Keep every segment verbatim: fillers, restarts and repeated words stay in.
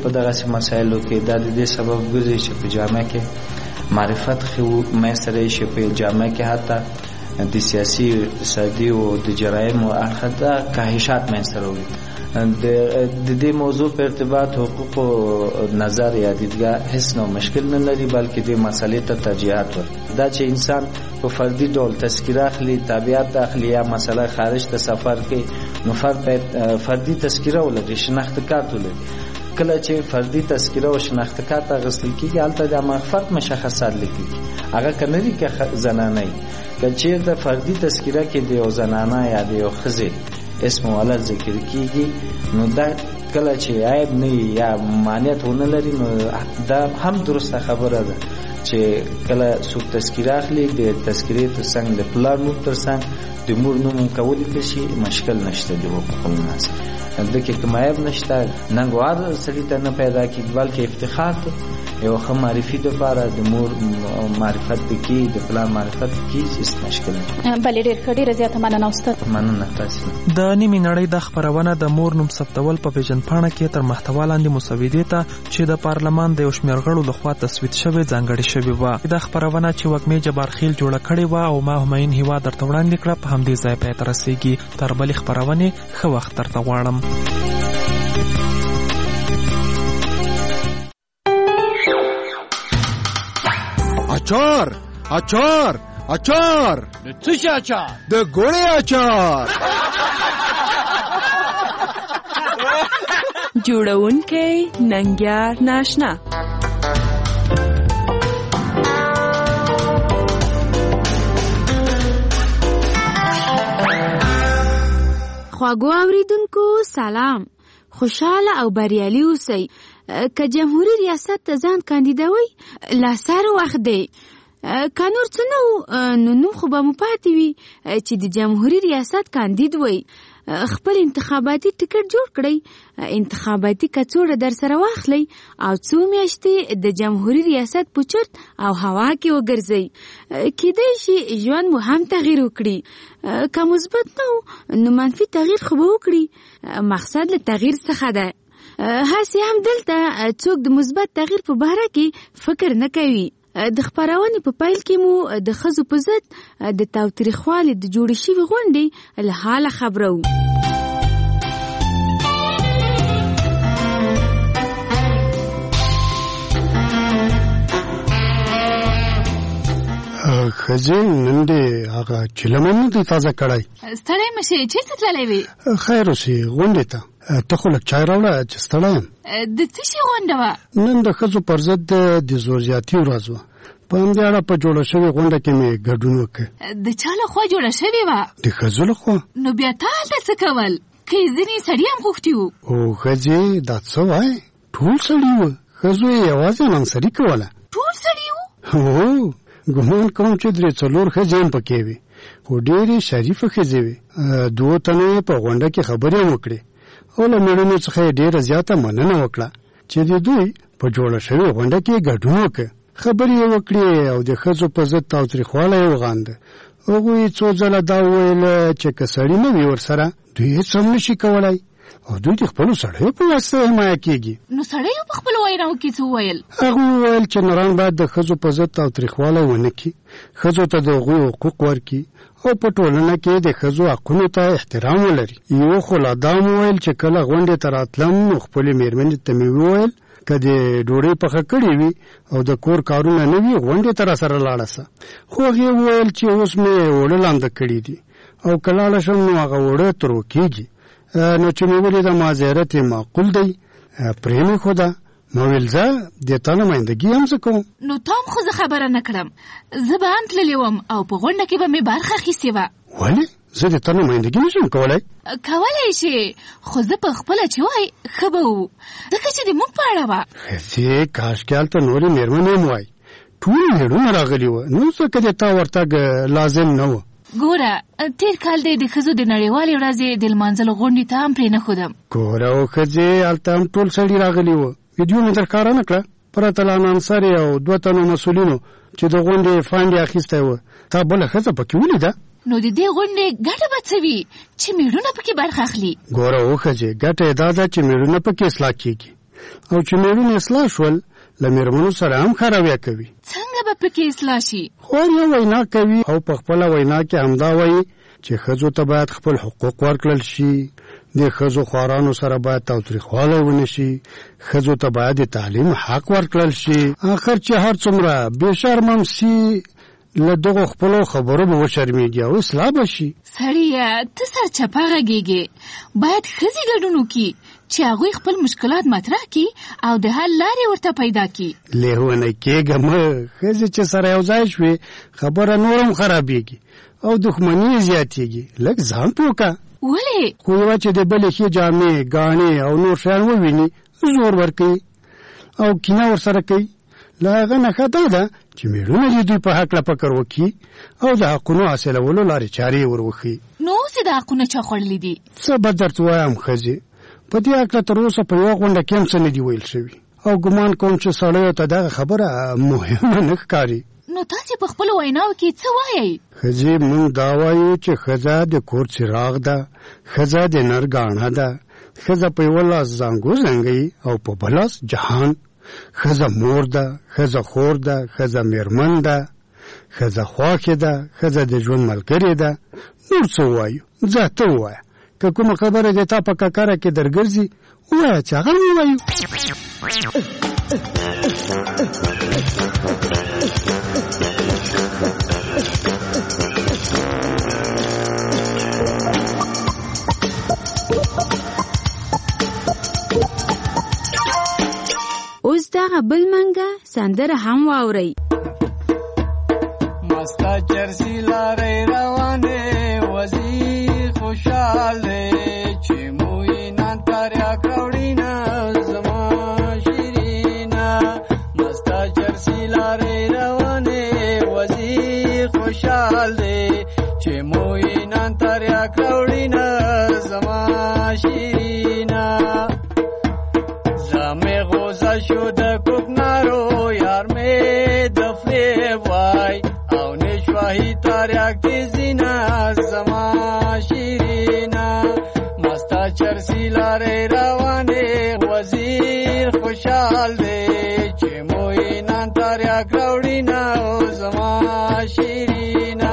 په دغسې مسایلو کې دا د دې سبب ګرځي چې په جامعه کې معرفت ښه میسر شي، په جامعه کې حتی د سیاسي اقتصادي او د جرایمو اړخ ته کاهشات میسر وي. د دې موضوع په ارتباط حقوقو نظر یا دیدګاه هیڅ نو مشکل نه لري، بلکې دې مسئلې ته ترجیحات ورکړي. دا چې انسان په فردي ډول تذکیره اخلي، تابعیت اخلي یا مثلا خارج ته سفر کوي، نو فرد باید فردي تذکیره ولري، شناخت کارت ولري. کله چې فردي تذکیره او شناخت کارت اخیستل کېږي هلته د هغه فرد مشخصات لیکي، هغه که نه وي که زنانه وي. که چېرته فردي تذکیره کې د یو زنانه یا د یو ښځې اسم او علت ذکر کېږي، نو دا کله چې عیب نه وي یا مانعت ونه لري، نو دا هم درسته خبره ده چې کله څوک تذکیره اخلي د تذکیرې تر څنګ د پلار نوم تر څنګ د مور نوم هم کولی شي، مشکل نشته د حقوق الناس. دغه کوم عیب نشته، ننګوار سړي ته نه پیدا کېږي، بلکې افتخار ته یو ښه معرفي دپاره د مور معرفت پکې، د پلار معرفت پکې، هېڅ مشکل نه. بلې ډېر ښه، ډېره زیاته مننه استاد. مننه تاسې. د نیمې نړۍ دا خپرونه د مور نوم ثبتول په پیژندپاڼه کې تر محتوا لاندې مسودې ته چې د پارلمان د یو شمېر غړو لخوا تصویب شوې ځانګړې شوې وه. دا خپرونه چې وږمې جبارخیل جوړه کړې وه او ما همایون هیوا درته وړاندې کړه، په همدې ځای پای ته رسېږي. تر بلې خپرونې ښه وخت درته غواړم. اچار اچار اچار د څه شي اچار؟ د ګوړې اچار. جوړونکی ننګیار ناشنا. خواږو اوریدونکو سلام، خوشاله او بریالي اوسئ. که جمهوری ریاست ته ځان کاندیدوئ لاسر وخت دی، که نور څه نه و نو نوم خو به مو پاتې وي چې د جمهوری ریاست کاندید وئ. خپل انتخاباتي ټکټ جوړ کړئ، انتخاباتي کڅوړه در سره واخلئ او څو میاشتې د جمهوری ریاست په چرت او هوا کې وګرځئ. کیدای شي ژوند مو هم تغییر وکړي، که مثبت نه و نو منفي تغییر خو به وکړي. مقصد له تغییر څخه ده. هسې هم دلته څوک د مثبت تغییر په باره کې فکر نه کوي. د خپرونې په پیل کې مو د ښځو په ضد د تاوتریخوالي د جوړې شوې غونډې له حاله خبرو. ښځې نن دې هغه چلمن نه دی تازه کړی. ستړی مه شې، چېرته تللی وې؟ خیر اوسې غونډې ته. ته خو لږ چای راوړه چې ستړی یم. د څه شي غونډه وه؟ نن د ښځو پر ضد د زور زیاتي ورځ وه. په همدې اړه په جوړه شوې غونډه کې مې ګډون وکړ. د چا لخوا جوړه شوې وه؟ د ښځو لخوا. نو بیا تا هلته څه کول؟ که یې ځینې سړي هم غوښتي وو. او ښځې دا څه وایې؟ ټول سړي وه، ښځو یې یوازې منسري کوله. ټول سړي وو؟ هو، ګمان کوم چې درې څلور ښځې هم پکې وې، خو ډېرې شریفه ښځې وې. دوو تنو یې په غونډه کې خبرې هم وکړې او له مېړونو څخه یې ډېره زیاته مننه وکړه چې د دوی په جوړه شوې غونډه کې ګډون وکړ. خبرې یې وکړې او د ښځو په ضد تاوتریخوالی یې وغانده. هغوی څو ځله دا وویل چې که سړي نه وي ورسره دوی هېڅ هم نشي کولی او دوی د خپلو سړیو په واسطه حمایه کېږي. نو سړیو په خپلو ویناوو کې څه وویل؟ هغوی وویل چې نران باید د ښځو په ضد تاوتریخوالی ونه کړي، ښځو ته د هغوی حقوق ورکړي او په ټولنه کې د ښځو حقونو ته احترام ولري. یو خو لا دا وویل چې کله غونډې ته راتلم نو خپلې مېرمنې ته مې وویل که د ډوډۍ پخه کړې وي او د کور کارونه نه وي غونډې ته راسره لاړه سه. خو هغې وویل چې اوس مې اوړه لانده کړي دي او که لاړه شم نو هغه اوړه ترو کېږي. نو چې مې ولیده ما زیارت یې معقول دی، پرې مې ښوده. ما ویل زه دې تا نمایندګي هم زه کوم. نو تا هم خو زه خبره نه کړم، زه به هم تللی وم او په غونډه کې به مې برخه اخیستې وه. ولې؟ زه د تا نمایندګي نشم کولی؟ کولی شې، خو زه په خپله چې وای ښه به وو، ځکه چې د موږ په اړه وه. ښځې کاشکې هلته نورې مېرمنې هم وای، ټول مېړونه راغلي وه، نو ځکه د تا ورتګ لازم نه وه. ګوره تېر کال دی د ښځو د نړیوالې ورځې د لمانځلو غونډې ته هم پرې نه ښودم. ګوره او ښځې هلته هم ټول سړي راغلي وه. ویډیو مې در ښکاره نه کړه، پرته له انانسرې او دوه تنو مسؤلینو چې د غونډې فنډ یې اخیستی وه. تا بله ښځه پکې ولیده؟ نو د دې غونډې ګټه به څه وي چې مېړونه پکې برخه اخلي؟ ګوره او ښځې ګټه یې دا ده چې مېړونه پکې اصلاح کېږي. او چې میرمن اصلاح شول له میرمنو سره هم خرویا کوي. څنګه به پکې اصلاح شي؟ خو یو وینا کوي او په خپل وینا کې همدا وایي چې ښځو ته باید خپل حقوق ورکړل شي، د ښځو خوارانو سره باید تاوتریخوالی ونه شي، ښځو ته باید د تعلیم حق ورکړل شي. آخر چې هر څومره بې شرمه هم سي له دغو خپلو خبرو به وشرمېږي او اصلاح به شي. سړیه ته سرچپه غږېږې، باید ښځې ګډون وکړي چې هغوی خپل مشکلات مطرح کړي او د حل لارې ورته پیدا کړي. لیونی کېږه مه، ښځې چې سره یو ځای شوې خبره نور هم خرابېږي او دښمني یې زیاتېږي. لږ ځان پوه کړه. ولې؟ خو یوه چې د بلې ښې جامې ګاڼې او نور شیان وویني زور ورکوي او کینه ورسره کوي. له هغه نه ښه دا ده چې میړونه دې دوی په هکله فکر وکړي او د حقونو حاصلولو لارې چارې یې ور وښيي. نو اوس یې د حقونه چا خوړلي دي؟ څه به درته وایم ښځې، په دې هکله تر اوسه په یوه غونډه کې هم څه نه دي ویل شوي او ګمان کوم چې سړیو ته دغه خبره مهمه نه ښکاري. نو تاسې په خپلو ویناو کې څه وایئ؟ ښځې موږ دا وایو چې ښځه د کور څراغ ده، ښځه د نر ګاڼه ده، ښځه په یوه لاس زانګو زنګوي او په بل لاس جهان. ښځه مور ده، ښځه خور ده، ښځه میرمن ده، ښځه خواښې ده، ښځه د ژوند ملګرې ده. نور څه وایو؟ ځه ته ووایه، که کومه خبره د تا په ککره کې درګرځي ووایه چې هغه ووایو. اوس دغه بل منګه سندره هم واورئ. مستا چرسی لارې روانې وزي خوشحال دی چې موی نن تاریا کړوړینا زما شیرینا. مستا چرسی لارې روانې وزي خوشحال دی چې موی نن تاریا کړوړینا زما شیرینا. زمه غوزه شو د کوکنارو یار مې د فریب وای او نشواهی تاریاک دی زینا زما شیرینا. مستا چرسی لارې روانې وزیر خوشحال دی چې موی نن تاریاک راوړینا زما شیرینا.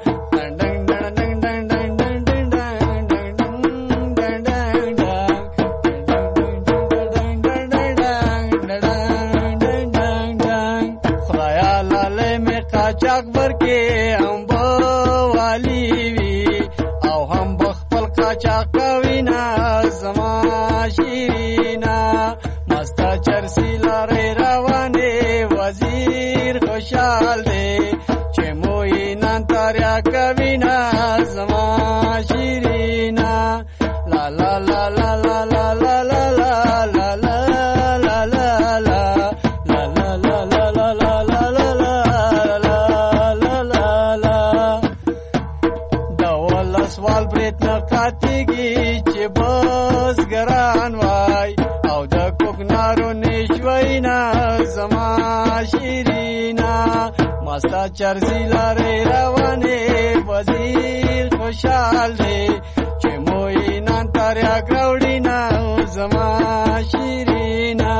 چاک ورکې هم به والی وي او هم به خپل قاچاق کوي نه زما شیرینا. مستا چرسی لارې روانې وزیر خوشحال دی چې موی نن تاریا کوي نه زما شیرینا. لا لا لا لا لا لا لا لا لا لا لا لا لا سوال برید نقاتیگی چه بازگران وای او دا کوکنارو نشوینا زما شیرینا. مستا چرسی لارې روانې وزیر خوشحال دی چې موی نن تاریا کراوړینا زما شیرینا.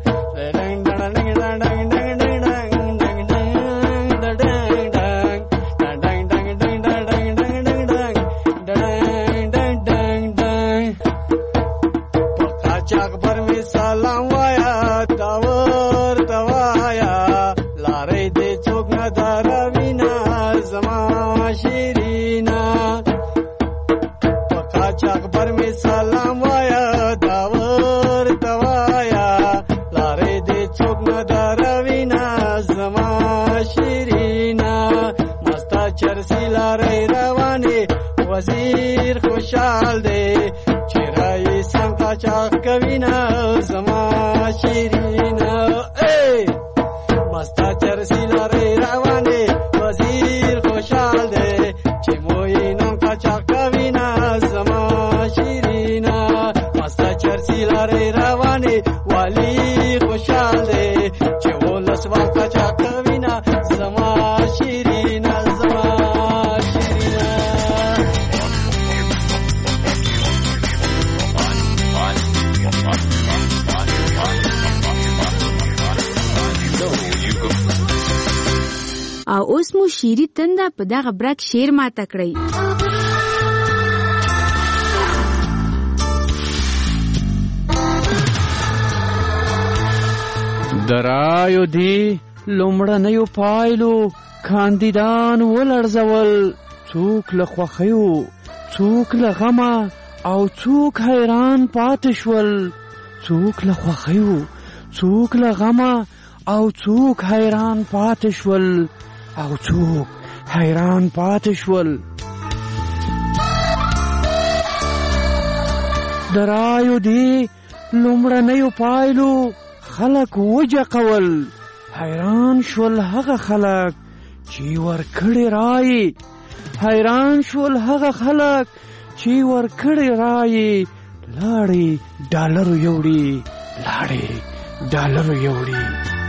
سلام وایا داور دوایا لارې دې څوک نه دروینا زما شیرینا. پکا چاکبر می سلام وایا داور دوایا لارې دې څوک نه دروینا زما شیرینا. مستا چرسی لارې روانې وزیر خوشحال دی چې رای سم قاچاق کوي نه زما شیرینا. ای مستا چرسی لارې روانې وزیر خوشحال دی چې موی نن قاچاق کوي نه زما شیرینا. مستا چرسی لارې روانې والی خوشحال دی چې ولس وا قاچاق کوي نه زما شیرینا زما شیرینا. او اوس مو شیری تنده په دغه برک شیر ماته کړئ. د رایو دی لومړنیو پایلو کاندیدان ولړزول، څوک له خوښیو څوک له غمه او څوک حیران پاتې شول، څوک له خوښیو څوک له غمه او څوک حیران پاتې شول او څوک حیران پاتې شول. د رایو دی لومړنیو پایلو خلق وجقول، حیران شول هغه خلق چې ورکړې رایې، حیران شول هغه خلق چې ورکړې رایې، لاړې ډالرو یوړي، لاړې ډالرو یوړي.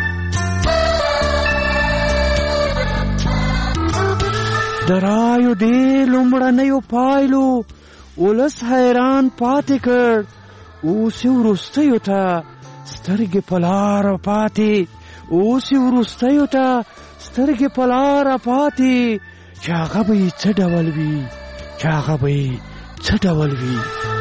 د رایو دې لومړنیو پایلو ولس حیران پاتې کړ، اوس یې وروستیو ته سترګې په لاره پاتې، اوس یې وروستیو ته سترګې په لاره پاتې، چې هغه به یې څه ډول وي، چې هغه به یې څه ډول وي.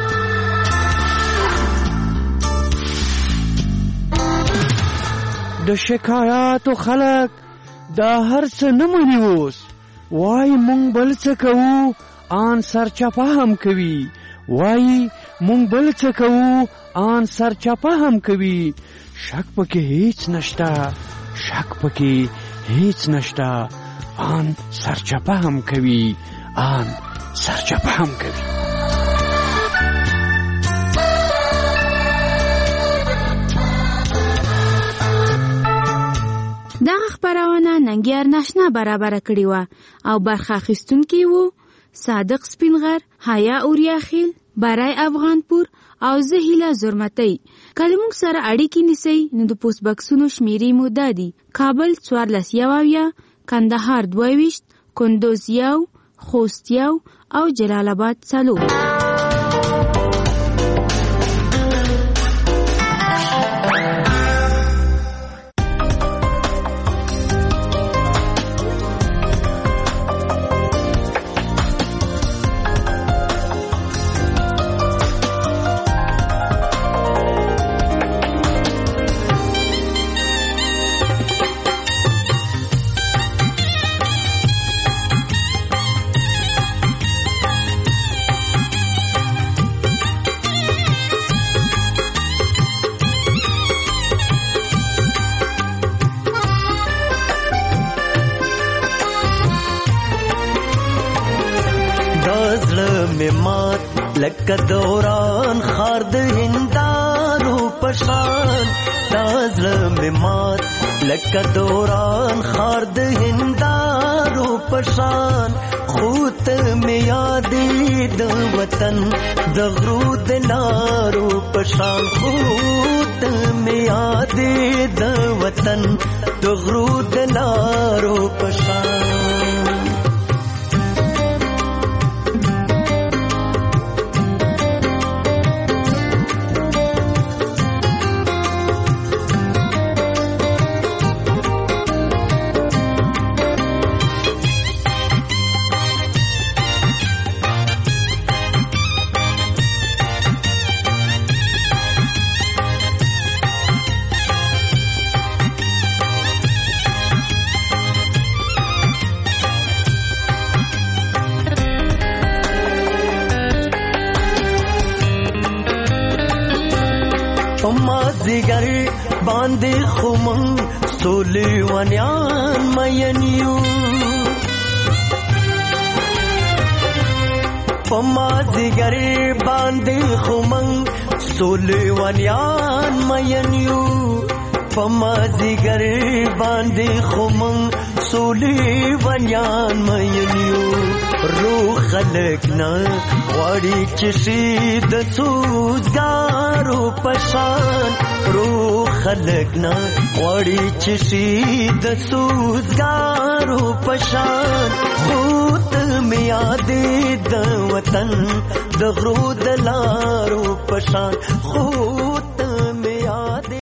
د شکایاتو خلک دا هر څه نه مني، اوس وایي مونږ بل څه کوو، آن سرچپه هم کوي، وایي مونږ بل څه کوو، آن سرچپه هم کوي. شک پکې هیڅ نشته، شک پکې هیڅ نشته، آن سرچپه هم کوي، آن سرچپه هم کوي. دغه خپرونه ننګیار ناشنا برابر کړې وه او برخه اخیستونکي وو صادق سپینغر، حیا اوریاخیل، برای افغانپور او زه هیله زرمتی. کله موږ سره اړیکې نیسئ نو د پوسټ بکسونو شمیرې مو دا دي: کابل څوارلس یو اویا، کندهار دوه ویشت، کندوز یو، خوست یو او جلال آباد څلور. لکه دوران خار د هندارو پشان، دا زړه مې مات لکه دوران خار د هندارو پشان، خو ته مې یادې د وطن د غرو د لارو پشان، خو ته مې یادې د وطن د غرو د لارو پشان. مازدیګر باندې خو موږ سولیوانیان مین یو، په مازدیګر باندې خو موږ سولیوانیان مین یو، په مازدیګر باندې خو موږ سولیوانیان مین یو. روح خلق نه غواړي چې شي د سوزګارو پشان، روح خلق نه غواړي چې شي د سوزګارو پشان، خو ته مې یادې د وطن د غرو د لارو پشان، خو